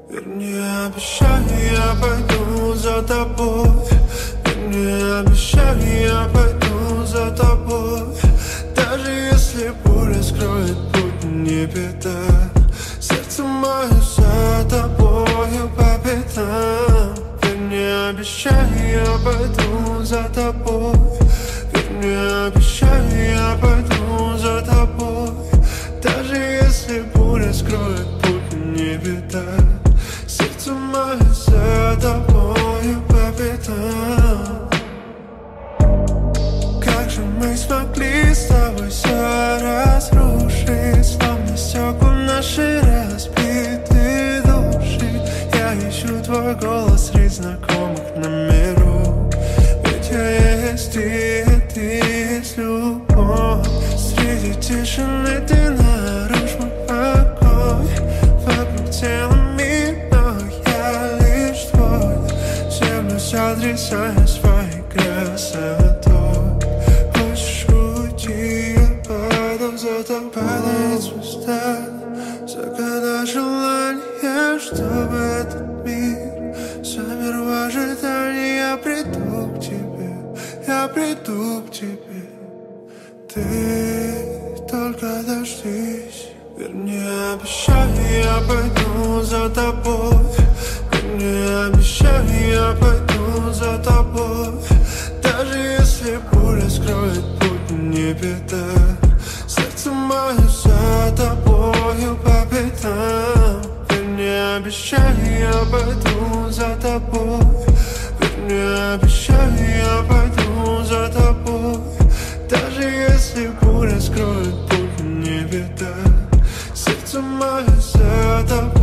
Вернее, обещаю, я пойду за тобой. Вернее, обещаю, я пойду за тобой. Даже если буря скроет путь, не беда. Сердце мое за тобою по пятам. Вернее, обещаю, я пойду за тобой. Вернее, обещаю, я пойду за тобой. Даже если буря скроет путь, не беда. Сердце мое за тобою по пятам. Как же мы смогли с тобой все разрушить, словно стекла наши разбитые души. Я ищу твой голос среди знакомых номеров. Ведь я есть ты есть любовь. Среди тишины ты нарушь мой покой. Вокруг тела мир, но я лишь твой. Землю сотрясая своей красотой. Хочешь уйти, я падал за тобой. Падает звезда, загадай желание, чтобы этот мир замер в ожидании. Я приду к тебе, я приду к тебе. Ты только дождись. Вернее, обещаю, я пойду за тобой. Вернее, обещаю, я пойду за тобой. Даже если буря скроет путь, не беда. Сердце мое за тобою по пятам. Вернее, обещаю, я пойду за тобой. Вернее, обещаю, я пойду за тобой. Даже если буря скроет путь, не беда. Сердце мое за тобой.